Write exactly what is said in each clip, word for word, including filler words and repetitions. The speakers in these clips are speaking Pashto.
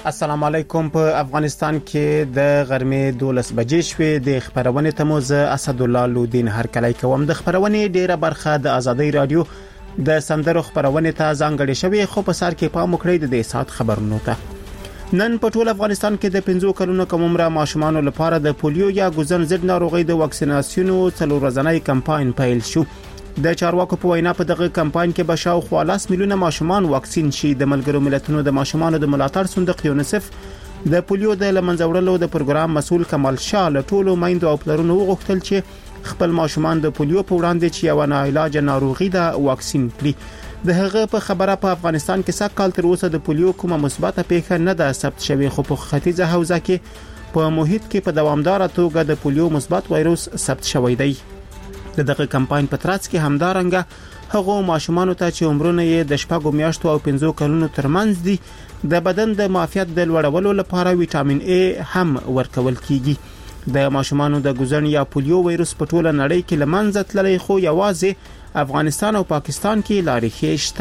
السلام علیکم. په افغانستان کې د غرمې دولس بجې شوې. د خبرونې تموز اسد الله لودین هر کله کوم. د خبرونې ډیره برخه د ازادي رادیو د سندرو خبرونې ته ځانګړې شوې، خو په سر کې پام وکړئ د دې سات خبرونو ته. نن په ټول افغانستان کې د پنځو کلونو کم عمره ماشومانو لپاره د پولیو یا ګوزن ضد ناروغي د واکسیناسیونو څلور ورځنی کمپاین پیل شو. د چارواکو په وینا په دغه کمپاین کې به شاوخوا لس میلیونه ماشومان واکسین شي. د ملګرو ملتونو د ماشومانو د ملاتړ صندوق یونیسف د پولیو د لمنځوړلو د پروګرام مسؤل کمال شاه له ټولو میندو او پلرونو وغوښتل چې خپل ماشومان د پولیو په وړاندې چې یو ناعلاج ناروغي ده واکسین کړي. د هغه په خبره په افغانستان کې سږ کال تر اوسه د پولیو کومه مثبته پیښه نه ده ثبت شوې، خو په ختیځه حوزه کې په محیط کې په دوامدار توګه د پولیو مثبت وایروس ثبت شوی دی. دغه کمپاین په ترڅ کې همدارنګه هغه ماشومان ته چې عمرونه یې د شپږو میاشتو او پنځو کلونو ترمنځ دي د بدن د معافیت د لوړولو لپاره وټامین ای هم ورکول کیږي. د ماشومان د ګوزن یا پولیو وایروس په ټوله نړۍ کې لمنځه تللی، خو یوازې افغانستان او پاکستان کې لارې ښې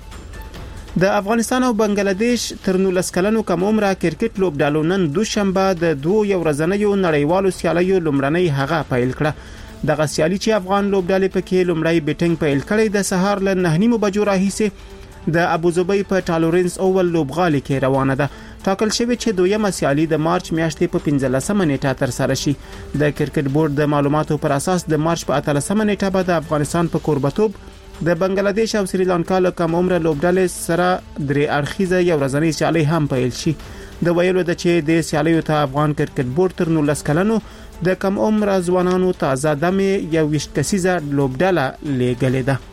شته. د افغانستان او بنگلاديش تر نولس کلنو کم عمره کرکټ لوبډالو نن دوشنبه د دوه یو ورځنیو نړیوالو سیالیو لومړنۍ هغه پیل کړه. دغه سیالي چې افغان لوبډالې پکې لومړی بیټینګ پیل کړی د سهار له نه نیمو بجو راهیسې د ابوظبي په ټالورنس اول لوبغالي کې روانه ده. ټاکل شوی چې دویمه سیالي د مارچ میاشتې په پنځلسمه نیټه تر سره شي. د کرکټ بورډ د معلوماتو پر اساس د مارچ په اتلسمه نیټه به د افغانستان په کوربتوب د بنگلاديش او سریلانکا له کم عمره لوبډالې سره درې اړخیزه یو ورځنی سیالي هم پیل شي. د ویلو د چې د سیالیو ته افغان کرکټ بورډ تر نولس کلنو د کم عمره ځوانانو تازه دمه یو ویشت کسیزه لوبډاله لګلې ده.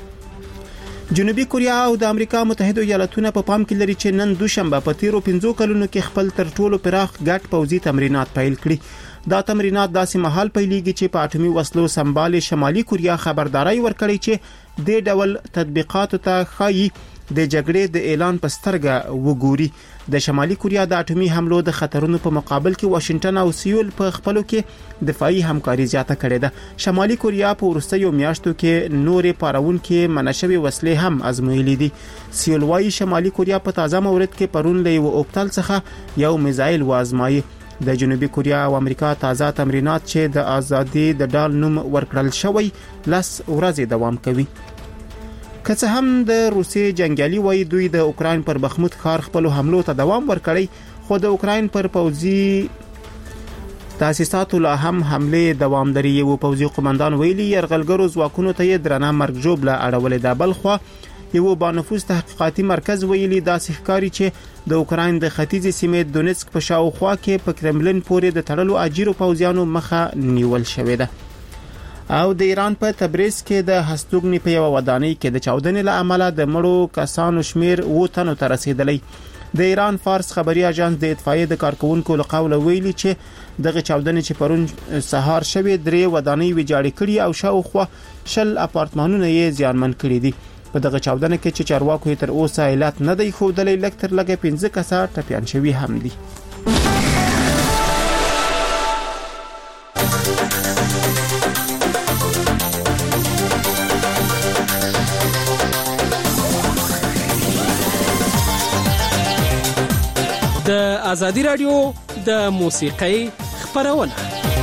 جنوبي کوریا او د امریکا متحده ایالاتونو په پام کې لري چې نن دوشنبه په تیرو پنځو کلونو کې خپل تر ټولو پراخ ګډ پوځي تمرینات پیل کړي. دا تمرینات داسې مهال پیلېږي چې په اټومي وسلو سمبال شمالي کوریا خبرداري ورکړي چې د ډول تطبیقاتو ته خایي د جګړې د اعلان په سترګه وګوري. د شمالي کوریا د اټومي حملو د خطرونو په مقابل کې واشنگټن او سیول په خپلو کې دفاعي همکاري زیاته کړې ده. شمالي کوریا په وروستیو میاشتو کې نورې پاراون کې منشوي وسلې هم ازمویلې دي. سیول وايي شمالي کوریا په تازه مورد کې پرون له یو اوپټل څخه یو میزایل وازمایي. د جنوبي کوریا او امریکا تازه تمرینات چې د ازادي د ډال نوم ورکړل شوی لس ورځې دوام کوي. که څه هم د روسي جنگیالي وایي دوی د اوکراین پر بخمود ښار خپل حملو ته دوام ورکړي، خو د اوکراین پر پوځي تاسیساتو لا هم حمله دوام لري. یو پوځي قومندان ویلي يرغلګرو ځواکونو ته یې درنه مرګ جوړه اړولې ده. بلخو یو بانفوذ تحقیقاتي مرکز ویلي دا ښکاری چې د اوکراین د ختیځي سیمې دونیتسک په شاوخوا کې په کرملین پورې د تړلو اجیرو پوځیانو مخه نیول شوې ده. او د ایران په تبریز کې د هستوګنی په یو ودانۍ کې د چاودنې له امله د مړو کسانو شمیر و تنو ته رسیدلی. د ایران فارس خبري اژانس د اطفائیې د کارکونکو له قوله ویلي چې دغه چاودنې چې پرون سهار شوې درې ودانۍ ویجاړې کړي او شاوخوا شل اپارتمانونه یې زیانمن کړي دي. په دغه چاودنه کې چې چارواکو تر اوسه علت نه دی ښودلی، لږ تر لږه پنځه کسه ټپیان شوي هم دي. د ازادي رادیو د موسیقۍ خبرونه.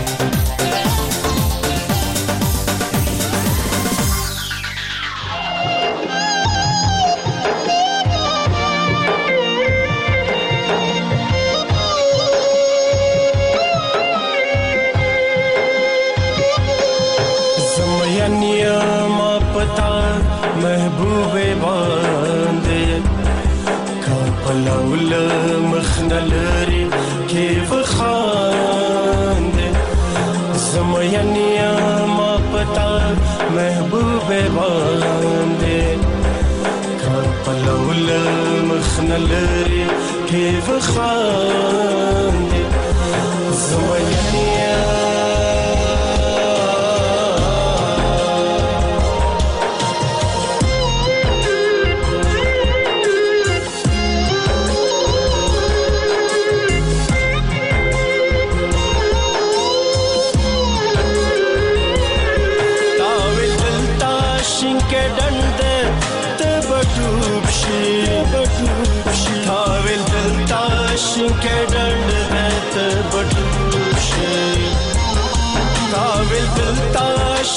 زمینیا ما پتا محبوبه باندې پلول مخنلری کیف خاند زمینیا ما پتا محبوب باندې پلول مخنلری کیف خاند زمینیا के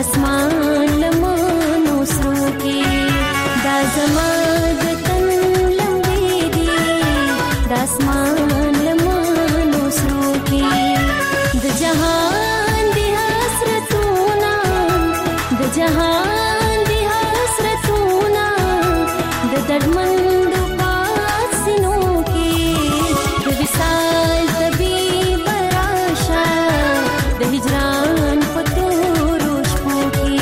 اسمان لمنو سرو کې دا زما د تن لمبې دي د اسمان لمنو سرو کې د جهان دی حسرتونه د جهان دی حسرتونه د دردمند پاسینو کې د وصال طبيب راشه د هجران په تورو شپو کې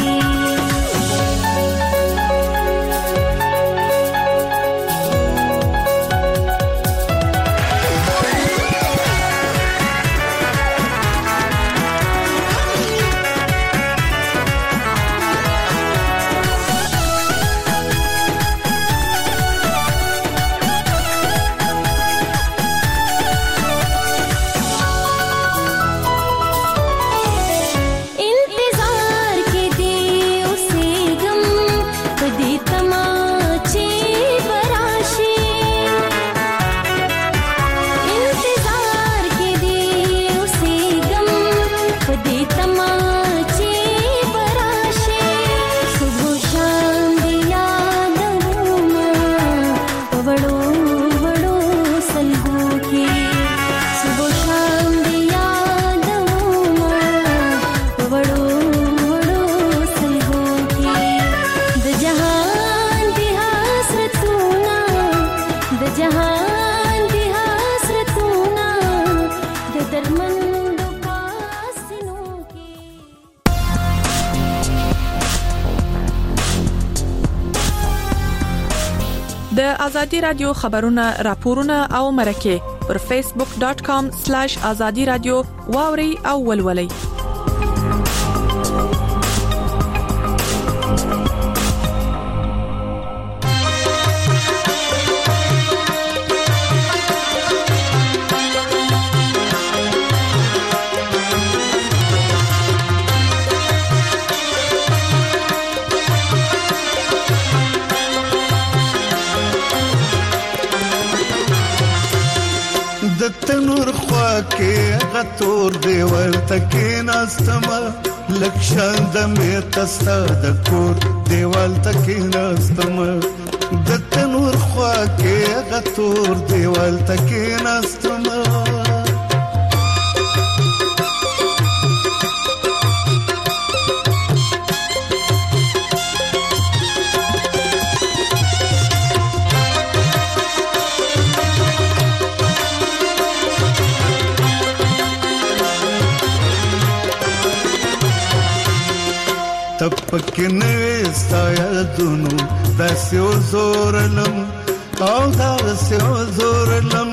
د ازادي رادیو خبرونه راپورونه او مرکه پر فیسبوک ډاٹ کام سلیش ازادي رادیو واوري او ولولي. تنور خوا کې غتور دیوال تکې ناستما لکشان د مې تستا د کور دیوال تکې ناستما د تنور خوا کې غتور دیوال تکې ناستما تپکینه سایا دونو داسیو زورلم او داسیو زورلم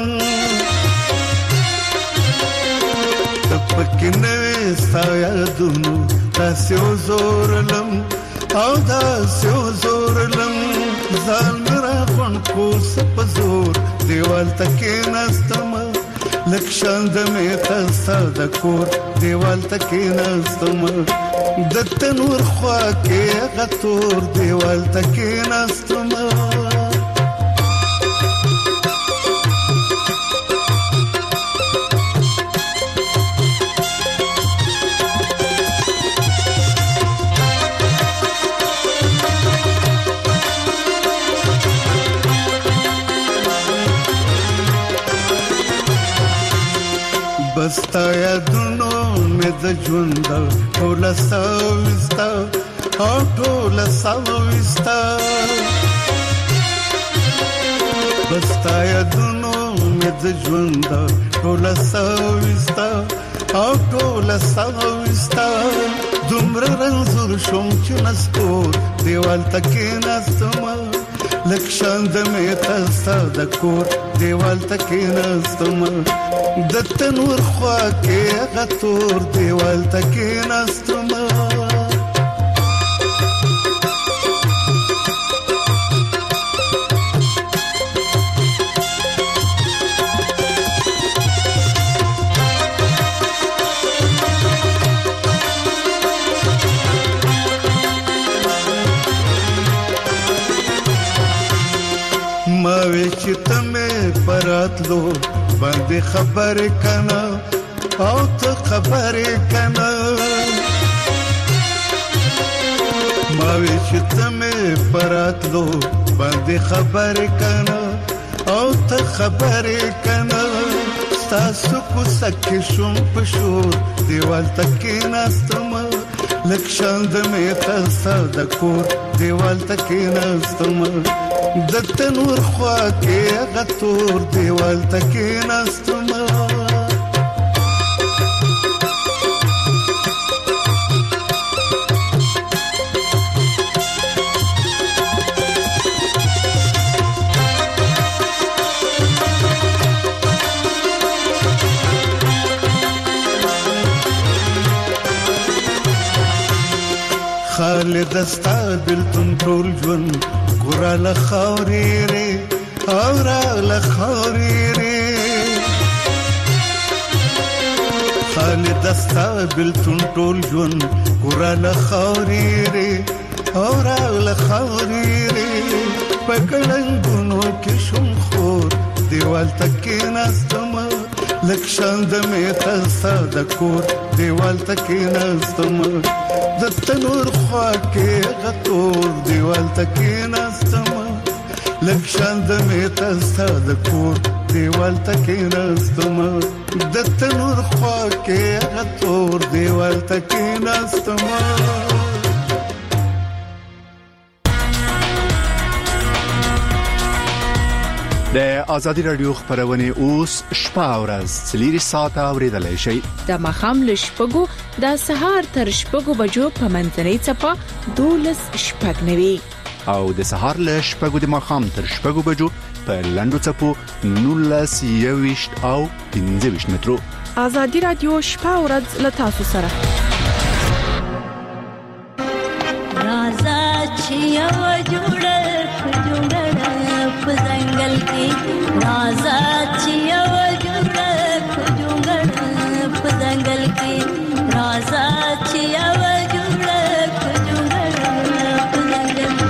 تپکینه سایا دونو داسیو زورلم او داسیو زورلم ځان مرا خون کو سپ زور دیوال تکې نستم لکشان د مې تستا د کور دیوال تکې نستم د تنور خوا کې غتور دیوال تکې نستم بستا یادونو مې د ژوند ټول ساوستا او ټول ساوستا بستا یادونو مې د ژوند ټول ساوستا او ټول ساوستا دومره رنځور شوم چې نسکور دیوال تکې نستم لکشان د مې تستا د کور دیوال تکې نستم د تنور خوا کې غتور دیوال تکې نستم ما وی چې تمه پراتلو باندې خبر کنا او ته خبر کنا ماوي چې ته مې پراتلو باندې خبرې کنه او ته خبرې کنه ستاسو کو سکه شوم پښور دیوال تکې ناستم لکشان د مې تاسو د کور دیوال تکې ناستم د تنور خوا کې غتور دیوال تکې ناستم خالد استا بلتون ټول ژوند ګورا لخوري ري اورا لخوري ري خالد استا بلتون ټول ژوند ګورا لخوري ري اورا لخوري ري پکړنګونو کې شوم خور دیوال تکې ناستم لکشان د مې تاسو د کور دیوال تکې ناستم د تنور خوا کې غتور دیوال تکې ناستم لکشان د مې تاسو د کور دیوال تکې ناستم د تنور خوا کې غتور دیوال تکې ناستم د ازادي رادیو خبرونه اوس شپه ورځ څلوري ساعته اوریدلای شي د مخام لشپګو د سهار تر شپګو بجو په منځنۍ چپا دولس شپږ نوي او د سهار لشپګو د مخام تر شپګو بجو په لندو چپو نولس یويشت او پنځه ویشت مترو ازادي رادیو شپه ورځ لتا سره राजा छिया जुड़े जुड़े जंगल की राजा छिया जुड़े जुड़े जंगल की राजा छिया जुड़े जुड़े जंगल की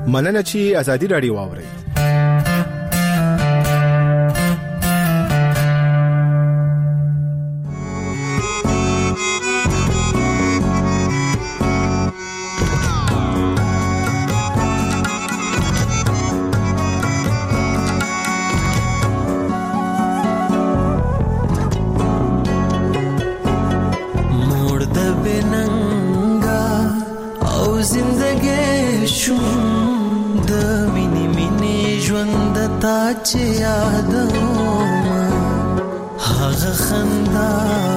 مننه چې ازادي رادیو واورئ. چې یادوما هغه خندا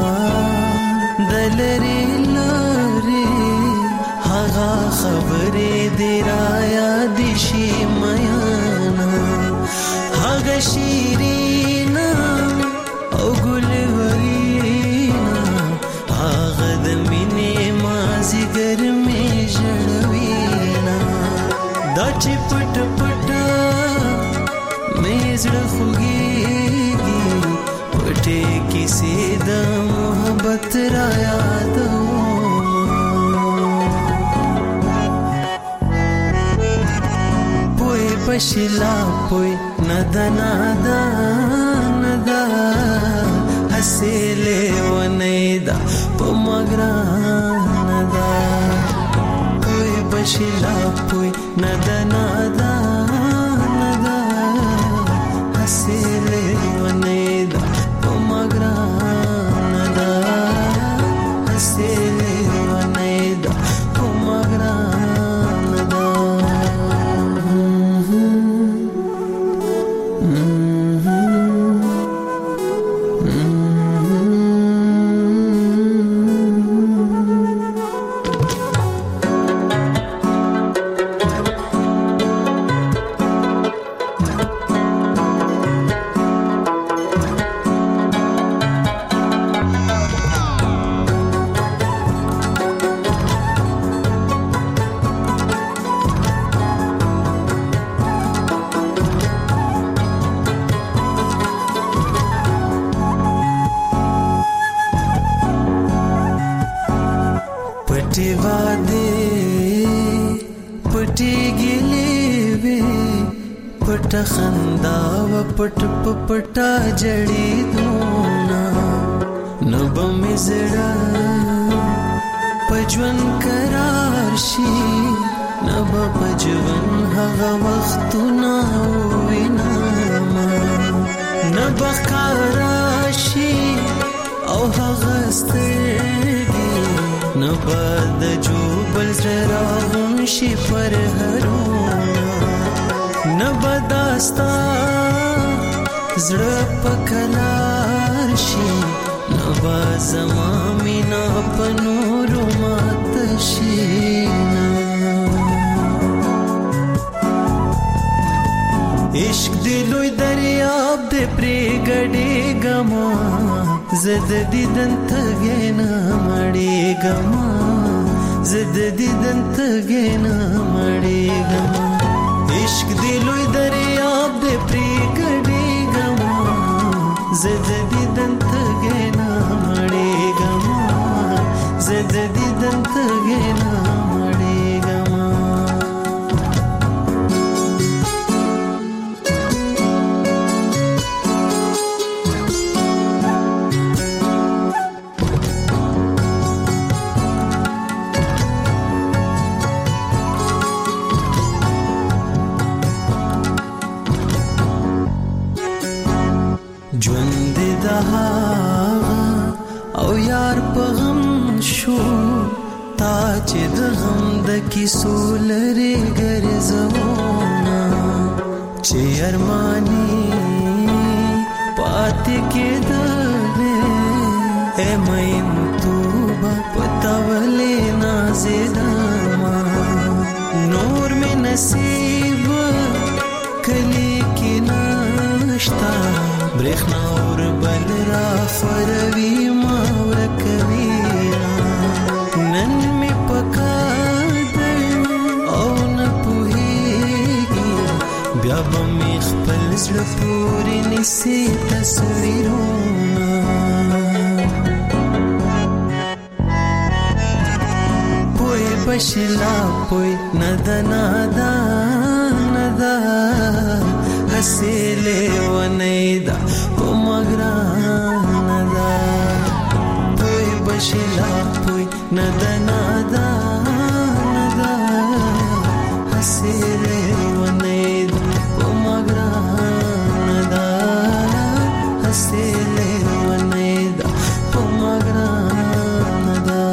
دلری لری هغه خبرې دی را یاد شي میانا هغه شیرینا او ګلورینا هغه د مینې مازی ګرمې ژړوینا دا چې پټ پټ زړه خوږیږي پټې کیسې د محبت را یادوم پوی پشلا پوی ندا ندا ندا حسیلې ونیدا په مګران دا پوی پشلا پوی ندا ندا سیلې ونیدا په مګران دا سیلې ونیدا په مګران دا پټ خندا و پټ پټا جړې دونا نب مزړه پجون قرار شي نب پجون هغه وختونه وینا نب قراشي او هغه ستړي نب د جوبل زراون شي پر هرو نبداستا زړه پکلار شي نبا زما مینا پنورو مات شي عشق دی لوی دریاب دی پریګړې ګما زد دیدن تګینا مړې ګما زد دیدن تګینا مړې ګما عشق دی لوی دریاب دی پریګړې ګما زد دیدن تګینا مړې ګما زد دیدن تګینا مړې ګما ژوند د او یار په غم شو تا چې د غم د کیسو لري ګرځونا چې ارمانی پاتې کېدلې اے مې توبه پتاولې نازېدما نور مې نصیب کلی کې نشتا برخنا اور بل را فروی ماور کوي نن می پکاد او نه پوهیږي بیا به می خپل زړه پورې نسی تصویرونه پوی بشلا پوی ندا ندا شلا پوی ندا ندا ندا حسیره ونید پمگرا ندا حسیره ونید پمگرا ندا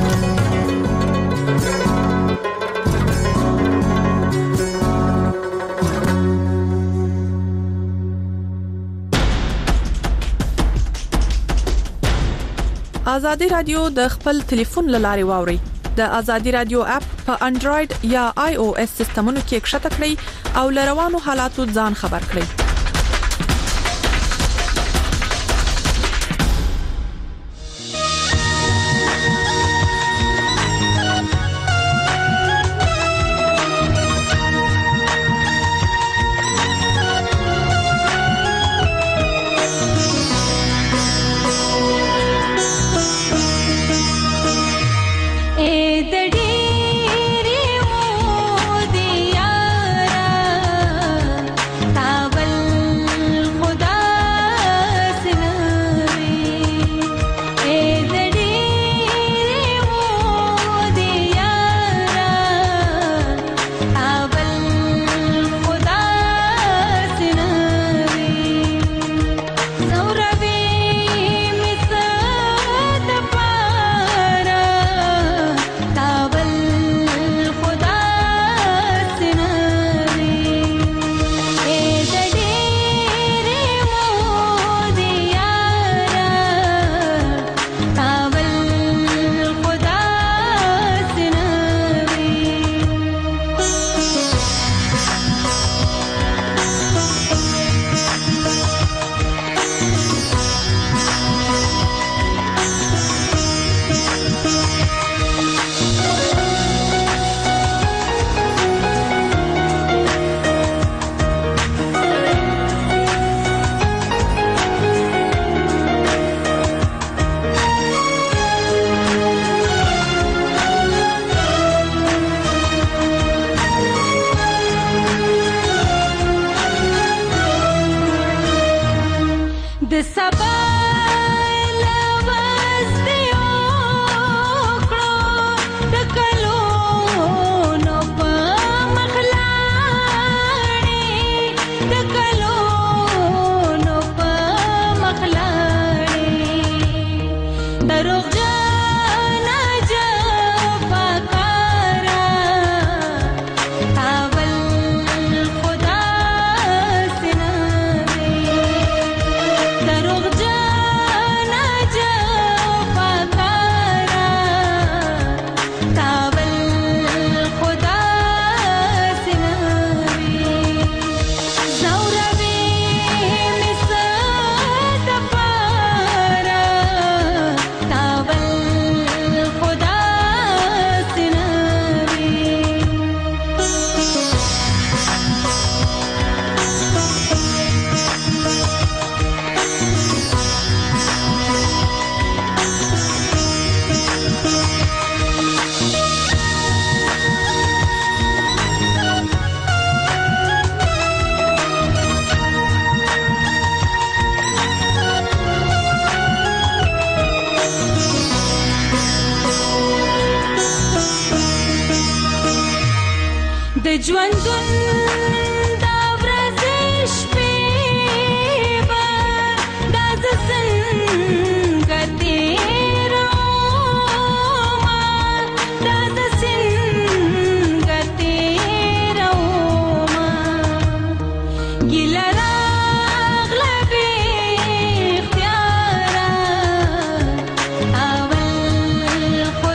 ازادي رادیو د خپل ټلیفون لاري واوري د ازادي رادیو اپ په انډراید یا آی او اس سیستمونو کې ښکته کړئ او لروانو حالاتو ځان خبر کړئ.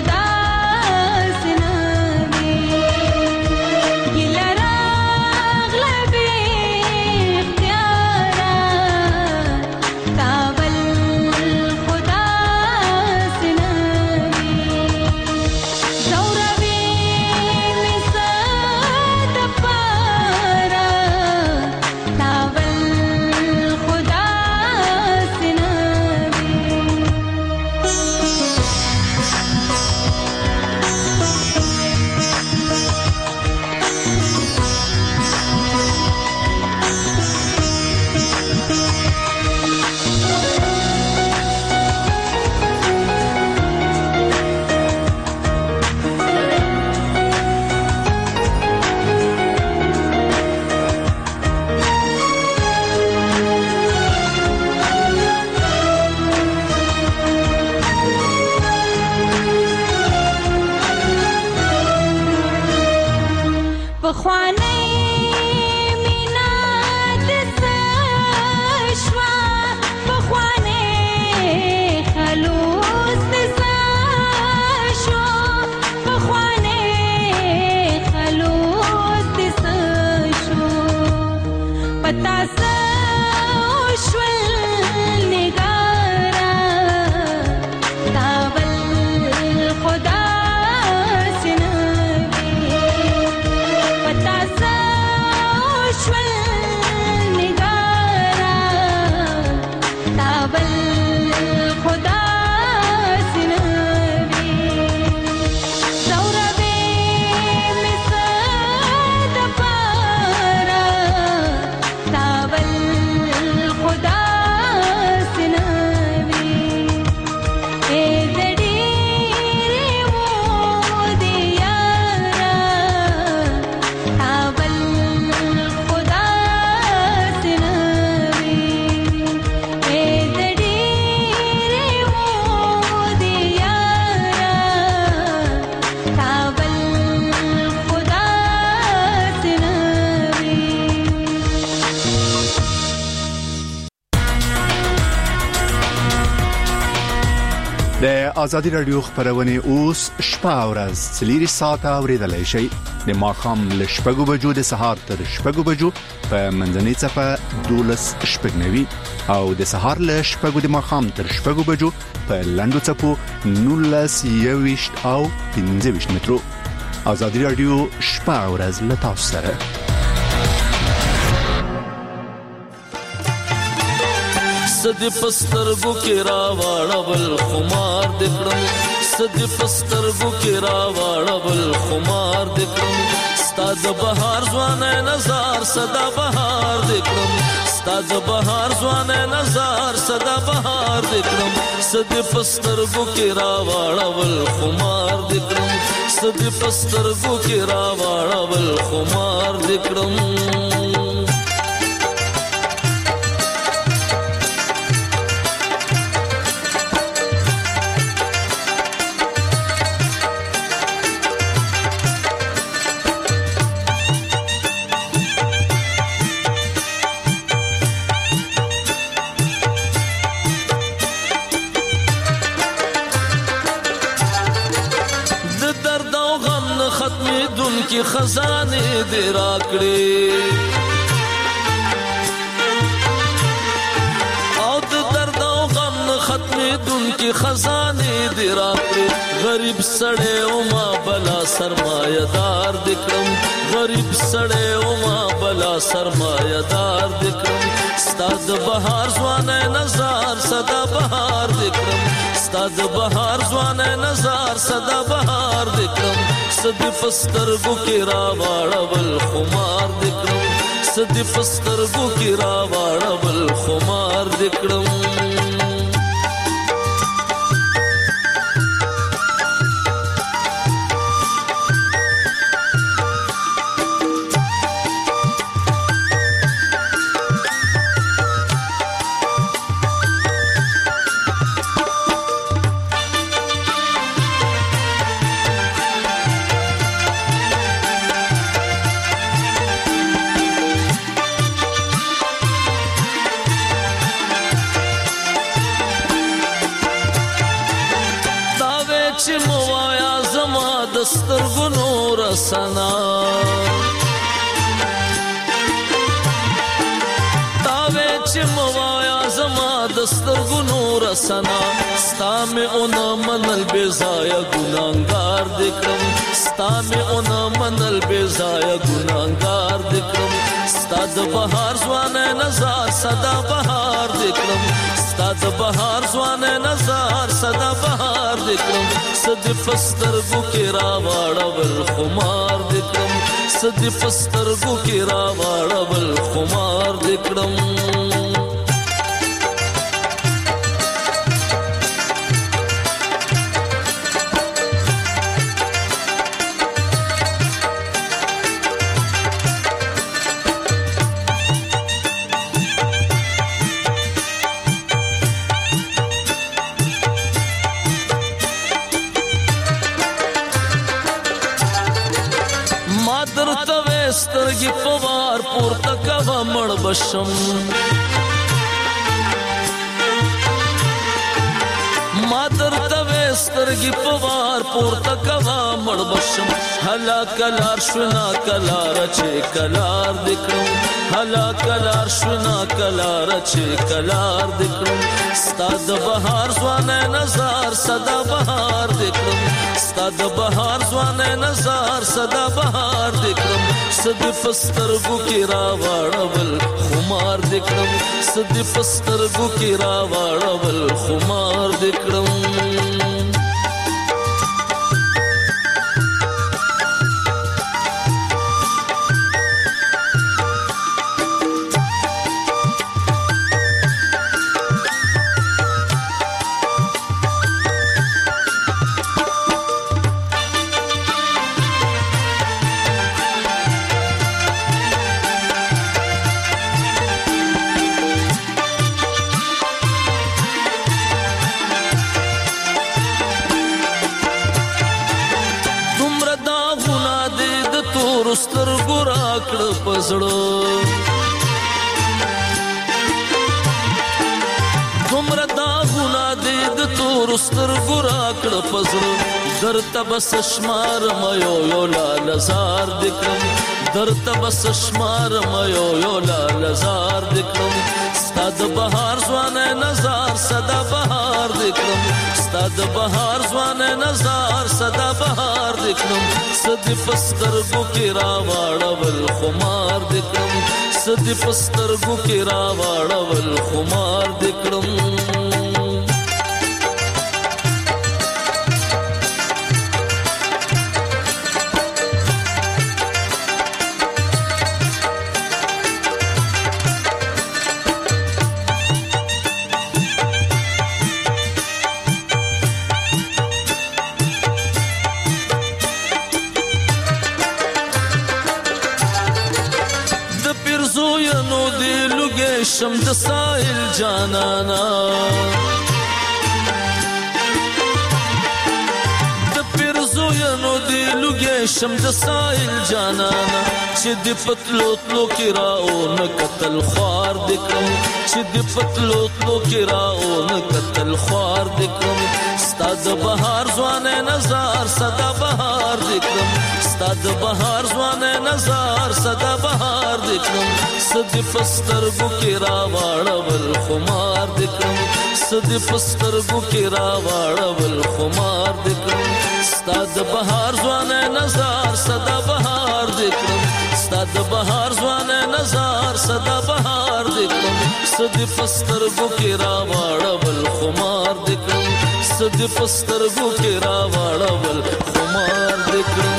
गिला پتا سوشول نگارا تاول خدا سنوی پتا سوشول نگارا تاول خدا د ازادي رادیو خبرونه اوس شپه ورځ څلوري ساعته اوریدلای شئ د ماخام له شپږو بجو د سهار تر شپږو بجو په منځنۍ صفه دولس شپږنوي او د سهار له شپږو د ماخام تر شپږو بجو په لندو صفو نولس یويشت او پنځه ویشت مترو. ازادي رادیو شپه ورځ له تاسو سره. سدی پسترګو کې راوړل خمار دکړم سدی پسترګو کې راوړل خمار دکړم ستاد بهار ځوان نظر صدا بهار دکړم ستاد بهار ځوان نظر صدا بهار دکړم سدی پسترګو کې راوړل خمار دکړم سدی پسترګو کې راوړل خمار دکړم. کی خزانه دې راکړې او د درد او غم ختمې دن کی خزانه دې راکړې غریب سړی او ما بلا سرمایدار دکړم غریب سړی او ما بلا سرمایدار دکړم ستاد بهار ځوان نظر صدا بهار دکړم ستاد بهار ځوان نظر صدا بهار دکړم سدی پسترګو کې راوړل خمار دکړم سدی پسترګو کې راوړل خمار دکړم. سترګو نور سنا تاوې چې موایا زما د سترګو نور سنا ستا مې اون منل بے ځای ګناګار دکړم ستا مې اون منل بے ځای ګناګار دکړم ستا د بهار ځوان نظر صدا بهار دکړم ستا د بهار ځوان نظر صدا بهار دکړم سدی پسترګو کې راوړل خمار دکړم سدی پسترګو کې راوړل خمار دکړم. سترګې پوار پورته کوا مړ بشم ما درته سترګې پوار پورته کوا مړ بشم هلا کلار شنا کلار چې کلار دکړم هلا کلار شونا کلار چې کلار دکړم ستاد بهار ځوانه نظر صدا بهار دکړم ستاد بهار ځوانه نظر صدا بهار دکړم صد پسترګو کې را واړول خمار دکړم صد پسترګو کې را واړول خمار دکړم سترګو راکړه پزړو دومره داغونه دې د تور سترګو راکړه پزړو درته بس شمار مې یو لال زار دکم درته بس شمار مې یو لال زار دکم ستاد بهار ځوانه نظر صدا بهار دکم ستاد بهار ځوانه نظر صدا بهار دکم صد پسترګو کې را واړول خمار دکم صد پسترګو کې را واړول خمار دکم شم د ساحل جانانا د پیرزو ینو دی لوګې شم د ساحل جانانا چې د پتلو تلو کې راو نه قتل خوار دکم چې د پتلو تلو کې راو نه قتل خوار دکم ستاد بهار ځوانه نظر صدا بهار دکم ستاد بهار ځوانه نظر صدا بهار دکم صد پسترګو کې را واړول خمار دکم صد پسترګو کې را واړول خمار دکم ستاد بهار ځوانه نظر صدا بهار دکم ستاد بهار ځوانه نظر صدا بهار دکم صد پسترګو کې را واړول خمار دکم صد پسترګو کې را واړول خمار دکم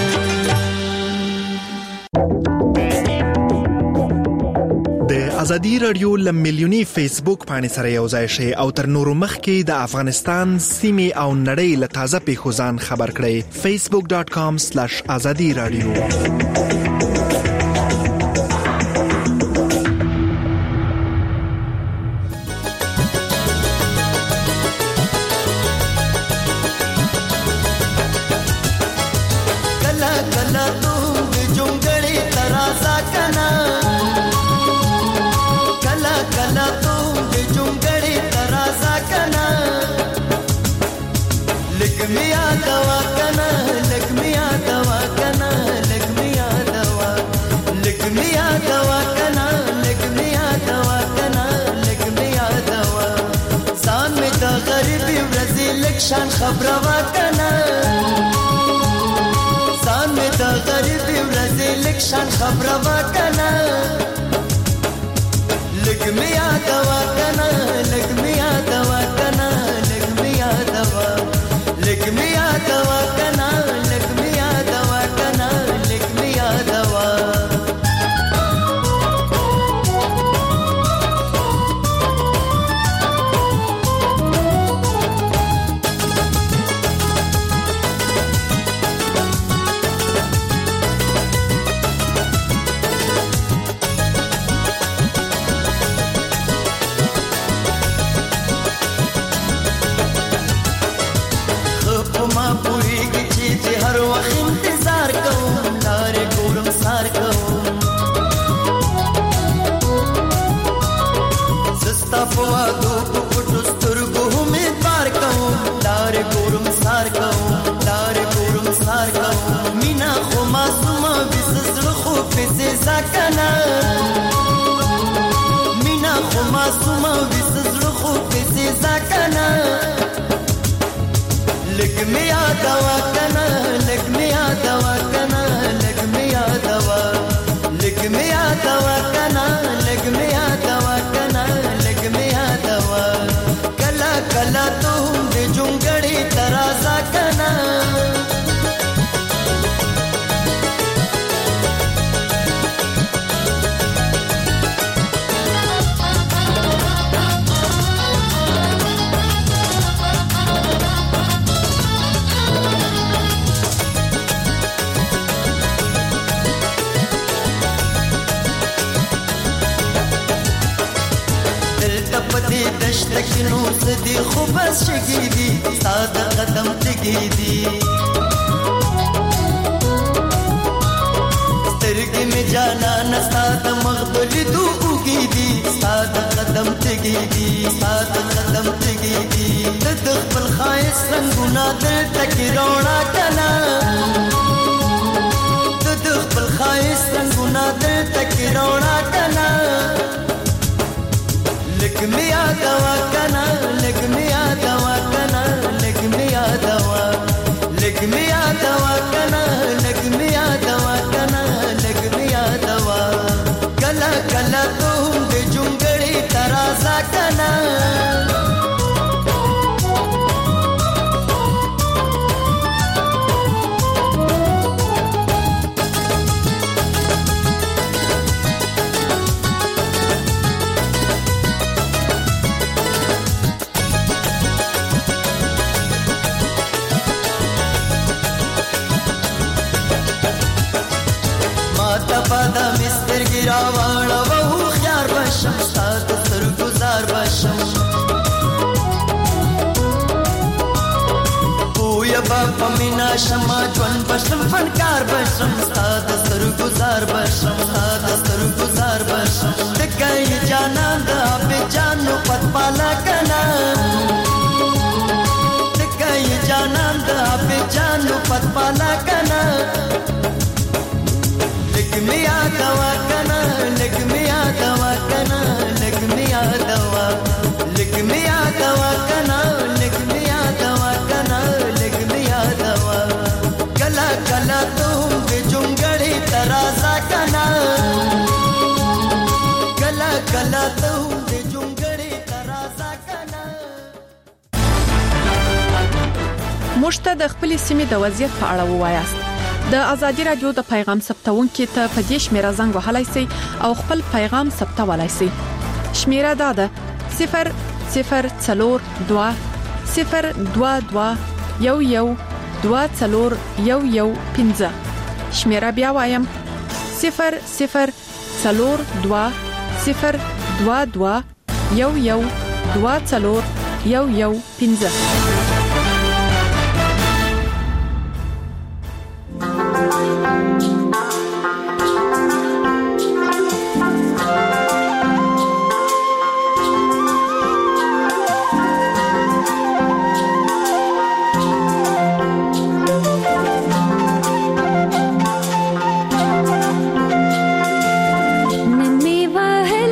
ازادي رادیو لمیلیونی فیسبوک باندې سره یو ځای شي او تر نورو مخکې د افغانستان سیمې او نړۍ له تازه پیښو ځان خبر کړئ facebook dot com slash azadi radio kala kala tum jungadi taraza kana کلا تو د جونګړې ترازا کنا لګمیا دوا کنا لګمیا دوا کنا لګمیا دوا لګمیا دوا کنا لګمیا دوا کنا لګمیا دوا ځان می د غریبي ورځې لکشان خبره وکنا ځان می د غریبي ورځې لکشان خبره وکنا لګمیا دوا کنا لګمیا دوا کنا لګمیا دوا لګمیا دوا کنا لګمیا دوا کنا لګمیا دوا دوا کنا لګ میا دوا کنا لګ میا دوا لګ میا دوا کنا لګ میا دوا کنا لګ میا دوا کلا کلا ته د جونګړې ترازا کنا پدې دشت کې نو سدي خو بس شګې دي ساده قدم تګې دي سترګې مې جانا نساده مغبل دوږي دي ساده قدم تګې دي ساده قدم تګې دي د خپل خایس رنگونه دل تکرونا کنا د خپل خایس رنگونه دل تکرونا کنا لګ میا دوا کنا لګ میا دوا کنا لګ میا دوا لګ میا دوا کنا لګ میا دوا کنا لګ میا دوا کلا کلا ته د جونګړې ترازا کنا پدا مستر ګرا واړه وو خيار بشم سات سر گزار بشم او یا بابا مینا شما جون بشم فنکار بشم سات سر گزار بشم سات سر گزار بشم دکای جانان دا به جانو پت پالا کنا دکای جانان دا به جانو پت پالا کنا لګ میا دوا کنا لګ میا دوا کنا لګ میا دوا لګ میا دوا کنا لګ میا دوا کنا لګ میا دوا کلا کلا ته د جونګړې ترازا کنا کلا کلا ته د جونګړې ترازا کنا مشته د خپل سیمې د وضعیت په اړه ووایاست د ازادي رادیو د پیغام ثبتونکو ته په دې شمیره زنګ وهلای شئ او خپل پیغام ثبتولای شئ. شمیره دا ده صفر صفر څلور دوه صفر دوه دوه یو یو دوه څلور یو یو پنځه. شمیره بیا وایم صفر صفر څلور دوه صفر دوه دوه یو یو دوه څلور یو یو پنځه.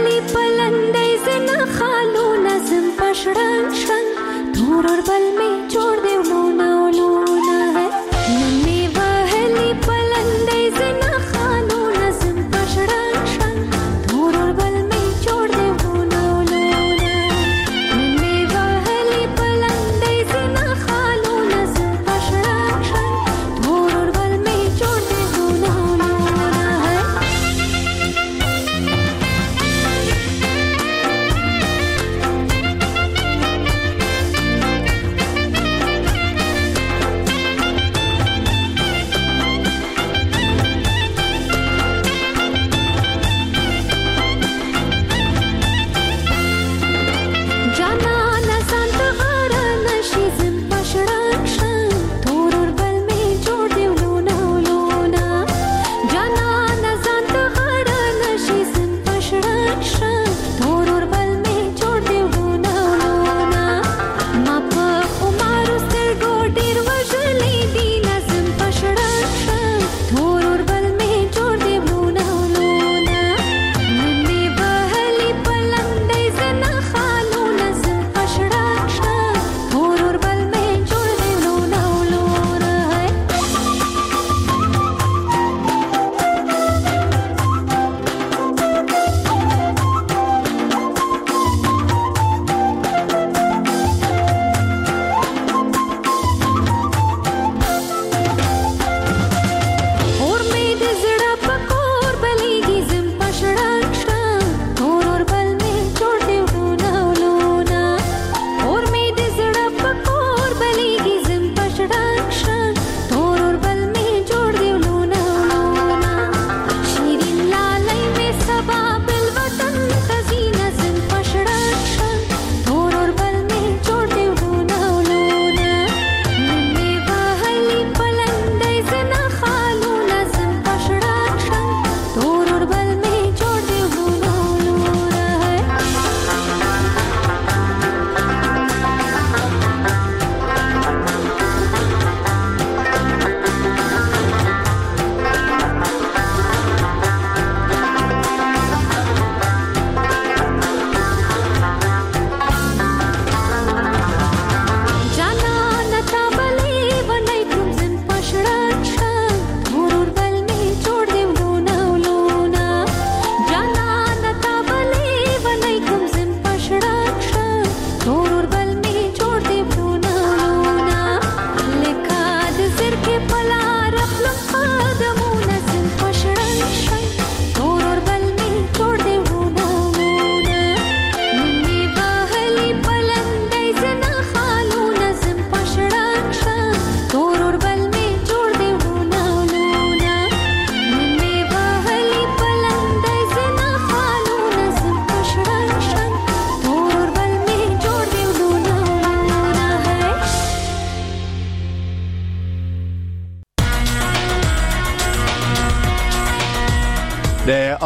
Turur bal me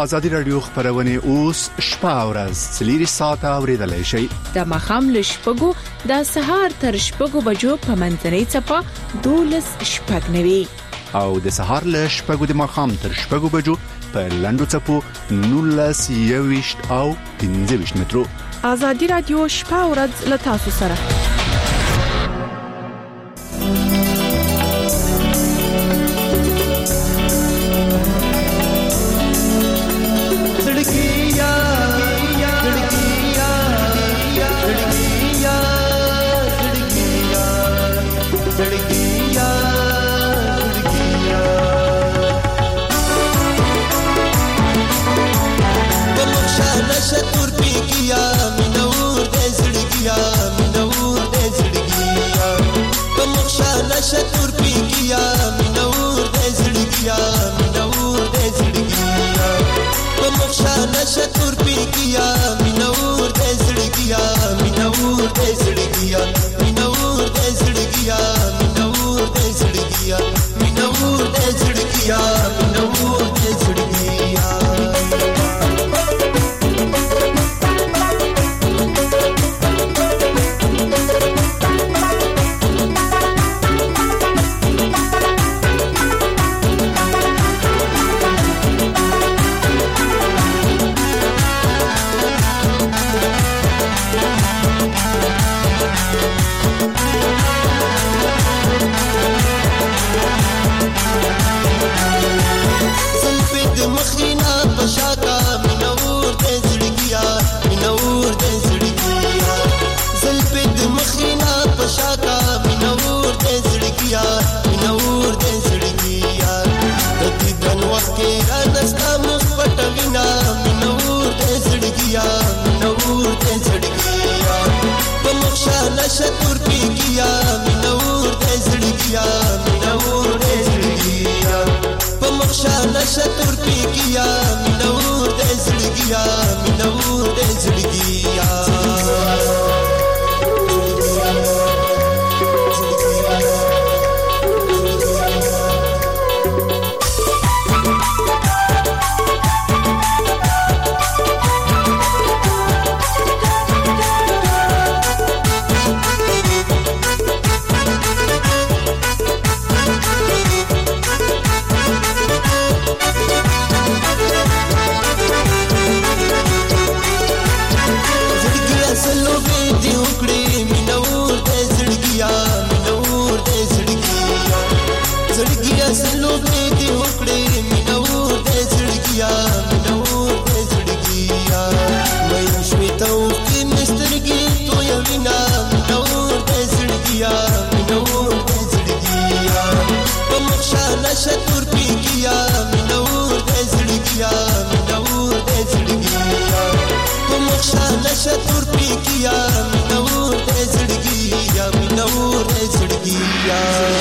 ازادي رادیو خبرونه اوس شپه او ورځ سلیری ساعت اوریدلای شي د مخام لشپګو د سهار تر شپګو بجو په منځنۍ چپا دولس شپږ نوي او د سهار له شپږو د مخام تر شپږو بجو په لندو چپو نولس یويشت او پنځه ویشت مترو. ازادي رادیو شپه او ورځ له تاسو سره. شتور پیگیا منور د زړګیا منور د زړګیا په مخشانه شتور پیگیا منور د زړګیا منور د زړګیا منور د زړګیا منور د زړګیا منور د زړګیا منور د زړګیا شتور پیگیا منور د زړګیا منور د زړګیا په مخشانه شتور پیگیا منور د زړګیا منور د زړګیا شتور پیگیا منور د زړګیا منور د زړګیا په مخشانه شتور پیگیا منور د زړګیا منور د زړګیا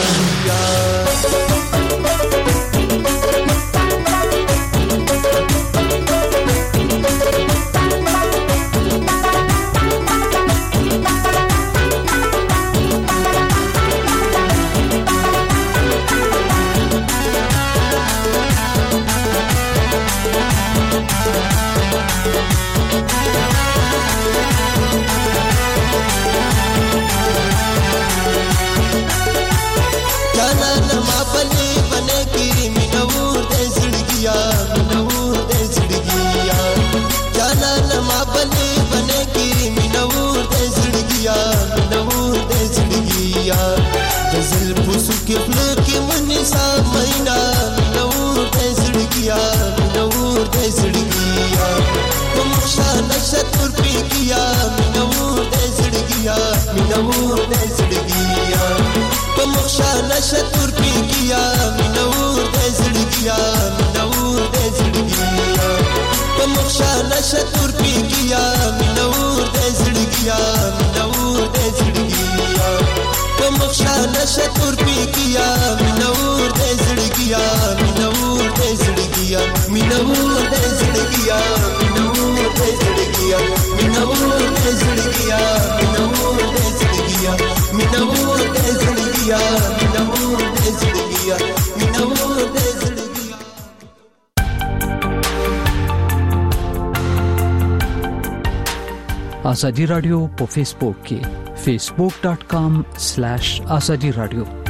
شتور پیگیا منور د زړګیا منور د زړګیا په مخشانه شتور پیگیا منور د زړګیا منور د زړګیا په مخشانه شتور پیگیا منور د زړګیا منور د زړګیا په مخشانه شتور پیگیا منور د زړګیا منور د زړګیا منور د زړګیا منور د زړګیا منور د زړګیا منور د زړګیا منور د زړګیا منور د زړګیا منور د زړګیا ازادي رادیو په فیسبوک کې facebook dot com slash azadi radio